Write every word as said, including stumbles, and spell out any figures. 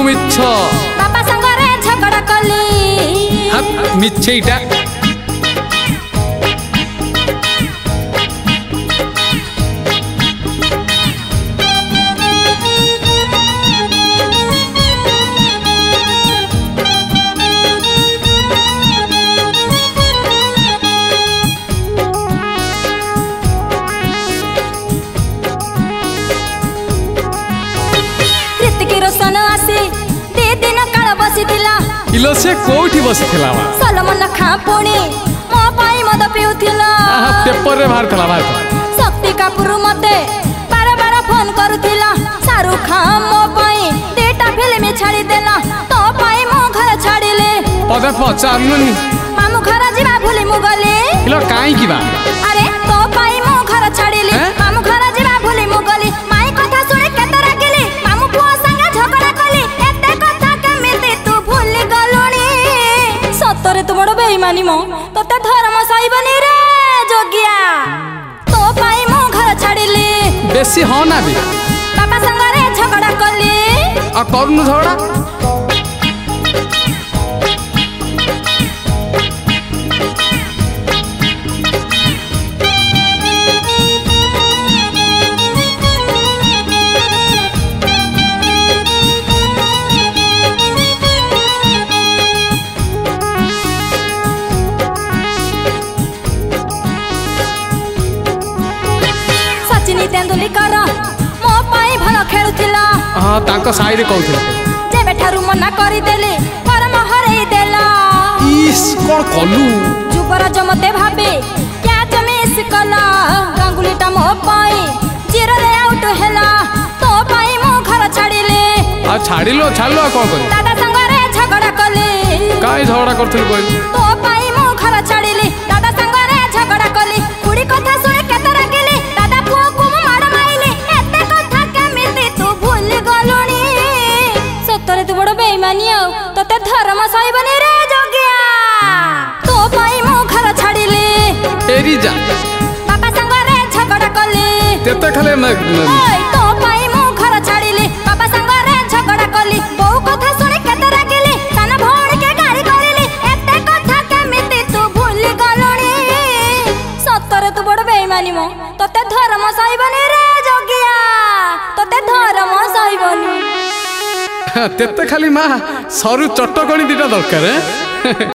मिछ बापा संगरे झगड़ा कली हाथ मिछेटा इलो से कोठी बसिथिला वा सलमन खा पुणी मो पाई मद पिउथिला पेपर रे बाहर थला बाहर शक्ति कपूर मते बार बार फोन करुथिला शाहरुख खान मो पाई देटा फिल्म छाड़ी देला तो पाई मो घर छाड़िले पदे पचानुनी मामू घर जीवा भूली मु गले इलो काई की बा अरे तो पाई मो घर छाड़िले मामू घर जीवा भूली मु गले माई कथा सुने केते रागिली मामू पुआ संगे झगड़ा कली एते कथा केमिति तू भूली गलुनी सतरे तू बड़ बेईमानी मो तते धर्म सहिबनी रे जोगिया तो पाई मो घर छाड़िली बेसी हो ना बे बापा संगरे झगड़ा कली आ करनु झगड़ा तेंदुलीकर मो पाई भल खेलुथिला हां तांको साई रे कहउथिला जेबे ठारू मना करि देले परम हरई देला इस कोन कलु जुबराज मते भाबे क्या जमेस कला गांगुलीटा मो पाई जीरो रे आउट हेला तो पाई मो घर छाड़िले आ छाड़िलो छाड़लो कोन करी दादा संगरे झगड़ा कले काई झगड़ा करथिल कोई तो पाई मो घर छाड़िले दादा संगरे झगड़ा कले कुड़ी कथा सुने केते रागिली दादा पुओ को मार माइले एते कथा केमिति तू भूल गलुनी सतरे तू बड़ बेईमानी आ तते धर्म सहिबनी रे जोगिया तो पाई मो घर छाड़िले एरी जा बापा संगरे झगड़ा कले तेते खाले ओय तो पाई मो घर छाड़िले बापा संगरे झगड़ा कली बहु कथा सुने केते रागिली साना भौणी के गाड़ी करिली एते कथा केमिति तू भूल गलुनी सतरे तू बड़ बेईमानी मो तते धर्म सहिबनी रे जोगिया तते धर्म सहिबनी तेते खाली मा सरू चटकणी दिटा दरकार